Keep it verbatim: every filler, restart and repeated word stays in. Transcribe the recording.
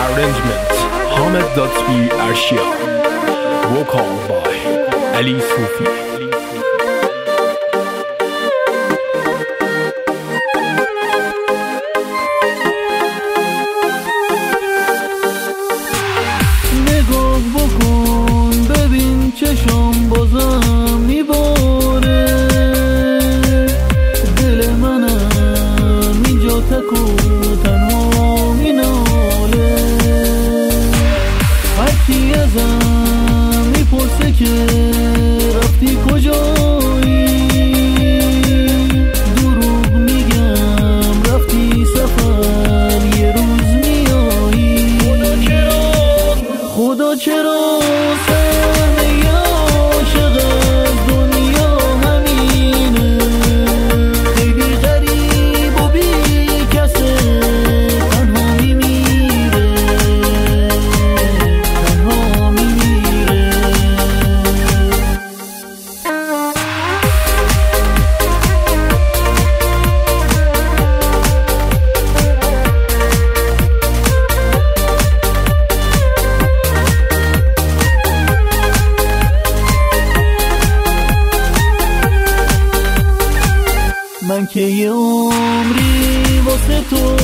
Arrangement Hamid Datsbi Arshia. Vocal by Ali Sufi. نگاه بکن ببین چشم بازم میباره، دل منم اینجا تک و تنها میناله. هرکی ازم میپرسه که رفتی کجایی، دروغ میگم رفتی سفر یه روز میایی. خدا چرا سهمه عاشق از دنیا همینه، خیلی غریب و بی کسه، تنها میمیره تنها میمیره. من که یه عمری واسه تو